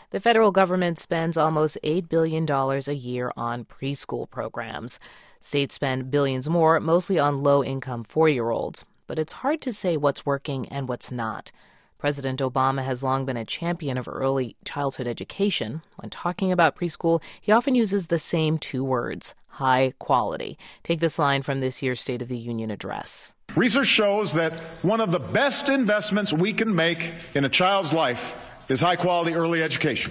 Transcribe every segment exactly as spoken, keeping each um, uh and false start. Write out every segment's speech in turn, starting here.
The federal government spends almost eight billion dollars a year on preschool programs. States spend billions more, mostly on low-income four-year-olds. But it's hard to say what's working and what's not. President Obama has long been a champion of early childhood education. When talking about preschool, he often uses the same two words, high quality. Take this line from this year's State of the Union address. Research shows that one of the best investments we can make in a child's life is high-quality early education.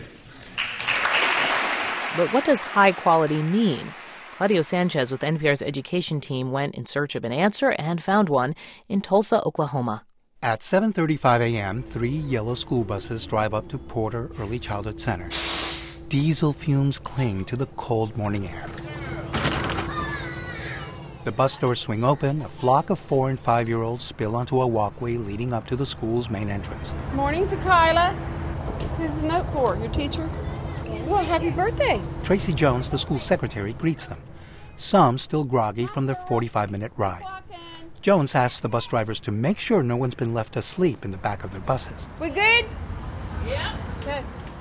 But what does high quality mean? Claudio Sanchez with N P R's education team went in search of an answer and found one in Tulsa, Oklahoma. At seven thirty-five a.m., three yellow school buses drive up to Porter Early Childhood Center. Diesel fumes cling to the cold morning air. The bus doors swing open. A flock of four- and five-year-olds spill onto a walkway leading up to the school's main entrance. Morning to Kyla. Here's a note for your teacher. Well, happy birthday. Tracy Jones, the school secretary, greets them. Some still groggy from their forty-five-minute ride. Jones asks the bus drivers to make sure no one's been left asleep in the back of their buses. We good? Yeah. Okay.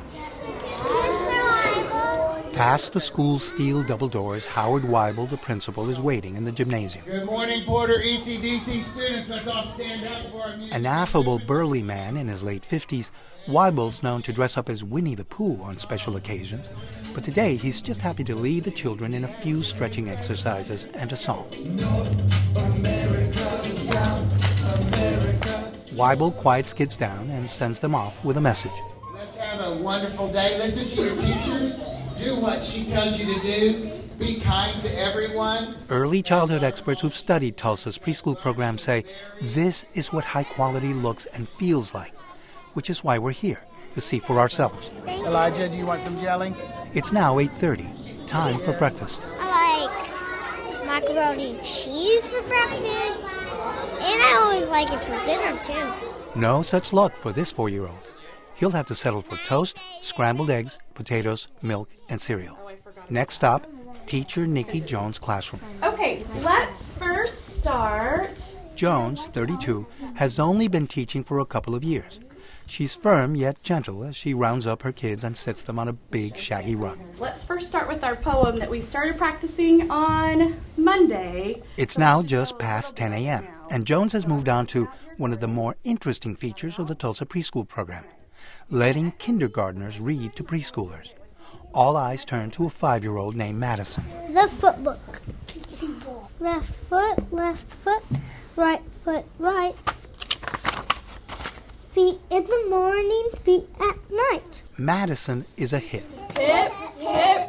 Past the school's steel double doors, Howard Weibel, the principal, is waiting in the gymnasium. Good morning, Porter E C D C students. Let's all stand up for our music. An affable, burly man in his late fifties, Weibel's known to dress up as Winnie the Pooh on special occasions. But today, he's just happy to lead the children in a few stretching exercises and a song. North America, South America. Weibel quiets kids down and sends them off with a message. Let's have a wonderful day. Listen to your teachers. Do what she tells you to do. Be kind to everyone. Early childhood experts who've studied Tulsa's preschool program say this is what high quality looks and feels like, which is why we're here, to see for ourselves. Elijah, do you want some jelly? It's now eight thirty, time for breakfast. I like macaroni and cheese for breakfast, and I always like it for dinner, too. No such luck for this four-year-old. He'll have to settle for toast, scrambled eggs, potatoes, milk, and cereal. Next stop, teacher Nikki Jones' classroom. Okay, let's first start. Jones, thirty-two, has only been teaching for a couple of years. She's firm yet gentle as she rounds up her kids and sits them on a big shaggy rug. Let's first start with our poem that we started practicing on Monday. It's now just past ten a.m., and Jones has moved on to one of the more interesting features of the Tulsa preschool program, letting kindergartners read to preschoolers. All eyes turn to a five-year-old named Madison. The foot book. Left foot, left foot, right foot, right. Feet in the morning, feet at night. Madison is a hit. Hip, hip,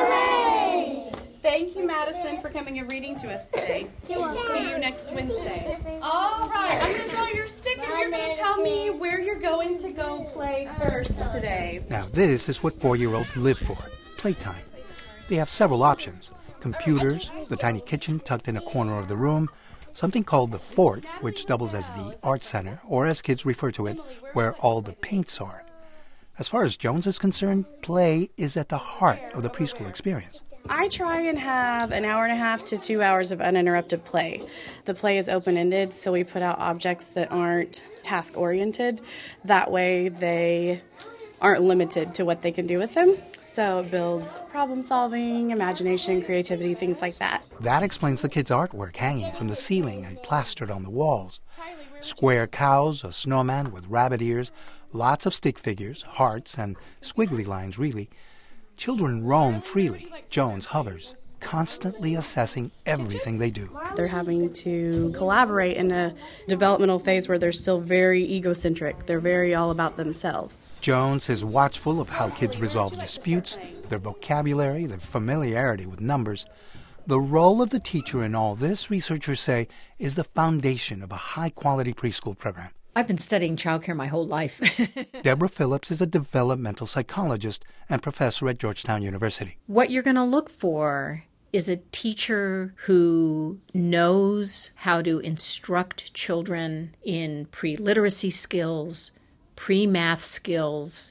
hooray! Thank you, Madison, for coming and reading to us today. We'll see you next Wednesday. All right, I'm going to draw your stick, and you're going to tell me where you're going to go play first today. Now, this is what four-year-olds live for, playtime. They have several options. Computers, the tiny kitchen tucked in a corner of the room, something called the fort, which doubles as the art center, or as kids refer to it, where all the paints are. As far as Jones is concerned, play is at the heart of the preschool experience. I try and have an hour and a half to two hours of uninterrupted play. The play is open-ended, so we put out objects that aren't task-oriented. That way they aren't limited to what they can do with them. So it builds problem-solving, imagination, creativity, things like that. That explains the kids' artwork hanging from the ceiling and plastered on the walls. Square cows, a snowman with rabbit ears, lots of stick figures, hearts, and squiggly lines, really. Children roam freely. Jones hovers, constantly assessing everything they do. They're having to collaborate in a developmental phase where they're still very egocentric. They're very all about themselves. Jones is watchful of how kids resolve disputes, their vocabulary, their familiarity with numbers. The role of the teacher in all this, researchers say, is the foundation of a high-quality preschool program. I've been studying childcare my whole life. Deborah Phillips is a developmental psychologist and professor at Georgetown University. What you're going to look for is a teacher who knows how to instruct children in pre-literacy skills, pre-math skills,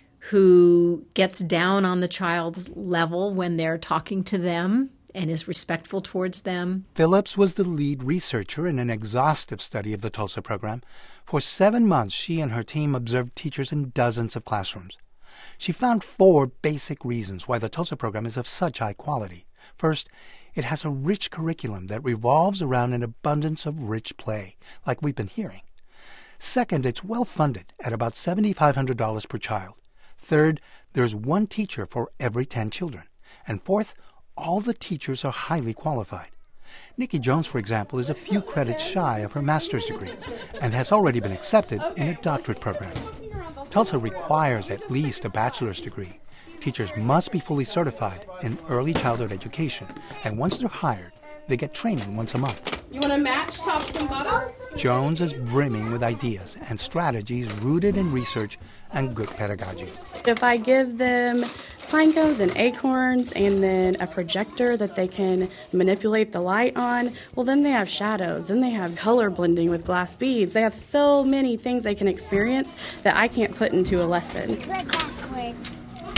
who gets down on the child's level when they're talking to them and is respectful towards them. Phillips was the lead researcher in an exhaustive study of the Tulsa program. For seven months, she and her team observed teachers in dozens of classrooms. She found four basic reasons why the Tulsa program is of such high quality. First, it has a rich curriculum that revolves around an abundance of rich play, like we've been hearing. Second, it's well-funded at about seven thousand five hundred dollars per child. Third, there's one teacher for every ten children. And fourth, all the teachers are highly qualified. Nikki Jones, for example, is a few credits shy of her master's degree and has already been accepted in a doctorate program. Tulsa requires at least a bachelor's degree. Teachers must be fully certified in early childhood education, and once they're hired, they get training once a month. You want to match tops and bottoms? Jones is brimming with ideas and strategies rooted in research and good pedagogy. If I give them pine cones and acorns and then a projector that they can manipulate the light on, well, then they have shadows. Then they have color blending with glass beads. They have so many things they can experience that I can't put into a lesson. Backwards.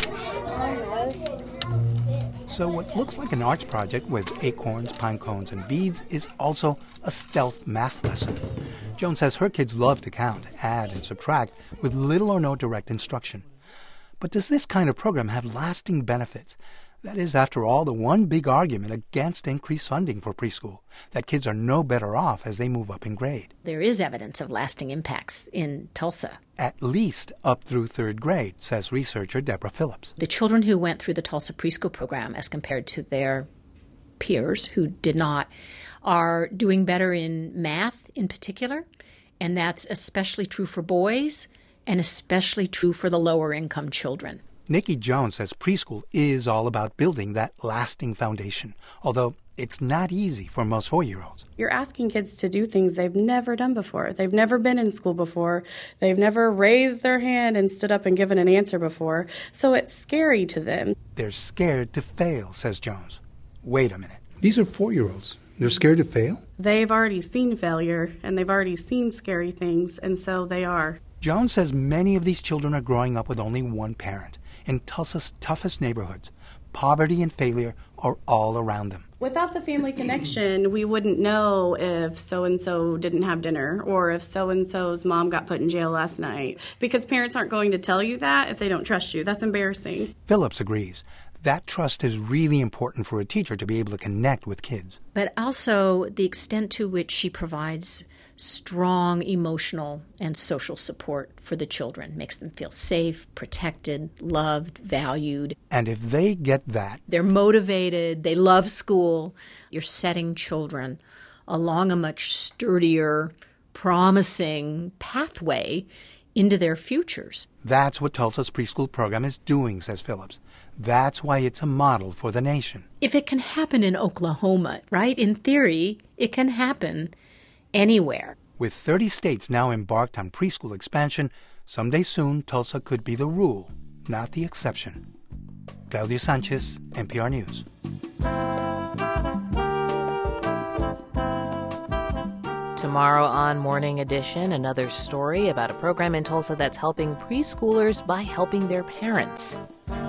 Almost. So what looks like an arts project with acorns, pine cones, and beads is also a stealth math lesson. Jones says her kids love to count, add, and subtract with little or no direct instruction. But does this kind of program have lasting benefits? That is, after all, the one big argument against increased funding for preschool, that kids are no better off as they move up in grade. There is evidence of lasting impacts in Tulsa. At least up through third grade, says researcher Deborah Phillips. The children who went through the Tulsa preschool program as compared to their peers who did not are doing better in math in particular, and that's especially true for boys and especially true for the lower income children. Nikki Jones says preschool is all about building that lasting foundation, although it's not easy for most four-year-olds. You're asking kids to do things they've never done before. They've never been in school before. They've never raised their hand and stood up and given an answer before. So it's scary to them. They're scared to fail, says Jones. Wait a minute. These are four-year-olds. They're scared to fail? They've already seen failure, and they've already seen scary things, and so they are. Jones says many of these children are growing up with only one parent. In Tulsa's toughest neighborhoods, poverty and failure are all around them. Without the family connection, we wouldn't know if so-and-so didn't have dinner or if so-and-so's mom got put in jail last night. Because parents aren't going to tell you that if they don't trust you. That's embarrassing. Phillips agrees. That trust is really important for a teacher to be able to connect with kids. But also the extent to which she provides strong emotional and social support for the children makes them feel safe, protected, loved, valued. And if they get that, they're motivated, they love school. You're setting children along a much sturdier, promising pathway into their futures. That's what Tulsa's preschool program is doing, says Phillips. That's why it's a model for the nation. If it can happen in Oklahoma, right, in theory, it can happen anywhere. With thirty states now embarked on preschool expansion, someday soon Tulsa could be the rule, not the exception. Claudio Sanchez, N P R News. Tomorrow on Morning Edition, another story about a program in Tulsa that's helping preschoolers by helping their parents.